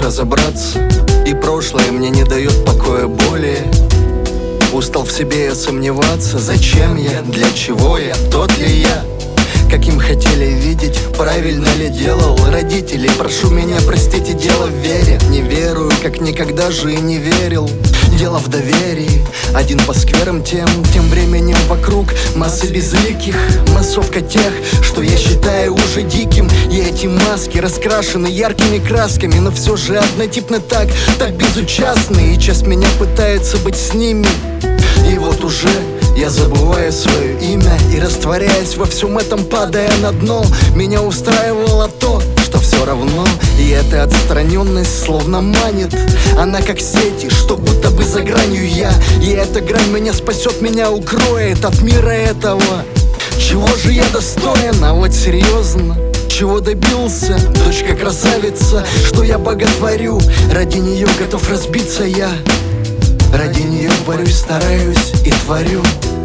разобраться, и прошлое мне не дает покоя более. Устал в себе я сомневаться, зачем я, для чего я, тот ли я, каким хотели видеть, правильно ли делал родители. Прошу меня простить, и дело в вере. Не верую, как никогда же и не верил. Дело в доверии, один по скверам, тем временем вокруг массы безликих, массовка тех, что я считаю уже диким. И эти маски раскрашены яркими красками, но все же однотипно так безучастны. И часть меня пытается быть с ними, и вот уже я забываю свое имя и, растворяясь во всем этом, падая на дно. Меня устраивало то, что все равно, и эта отстраненность словно манит. Она как сети, что будто бы за гранью я, и эта грань меня спасет, меня укроет от мира этого. Чего же я достоин, а вот серьезно, чего добился? Дочка красавица, что я боготворю, ради нее готов разбиться я. Ради нее борюсь, стараюсь и творю.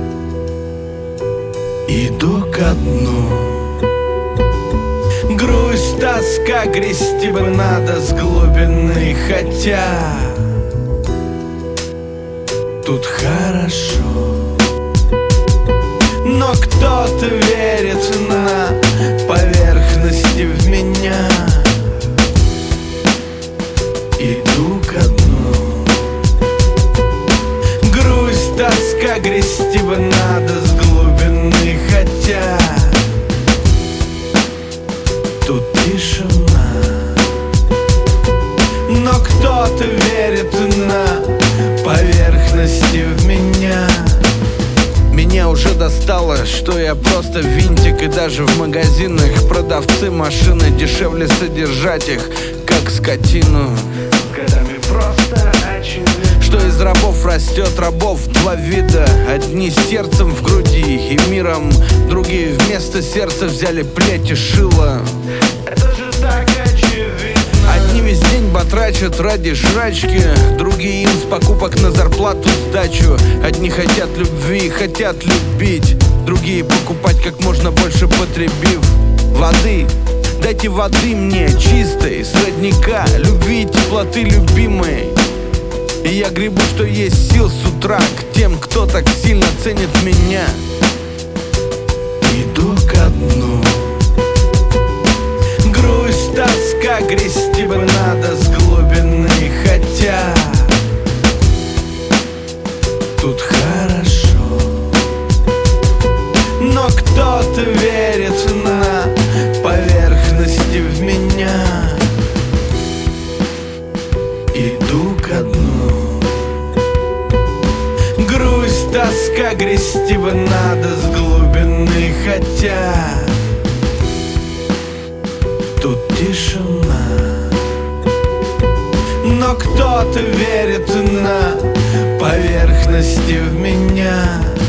Иду ко дну. Грусть, тоска, грести бы надо с глубины, хотя тут хорошо. Но кто-то верит на поверхности в меня. Иду ко дну. Грусть, тоска, грести бы надо с глубины, хотя тут тишина. Но кто-то верит на поверхности в меня. Меня уже достало, что я просто винтик, и даже в магазинах продавцы машины дешевле содержать их, как скотину. С годами просто очевидно, что из рабов растет рабов два вида. Одни с сердцем в груди и миром, другие вместо сердца взяли плеть и шило. Это же так очевидно. Одни весь день батрачат ради жрачки, другие им с покупок на зарплату сдачу. Одни хотят любви, хотят любить, другие покупать как можно больше, потребив воды. Дайте воды мне чистой, с родника, любви и теплоты любимой. И я гребу, что есть сил с утра, к тем, кто так сильно ценит меня. Иду ко дну. Грусть, тоска, грести бы надо с глубины, хотя тут хорошо. Но кто-то верит на поверхности в меня. Иду ко дну. Грусть, тоска, грести бы надо с глубины, хотя тут тишина. Но кто-то верит на поверхности в меня.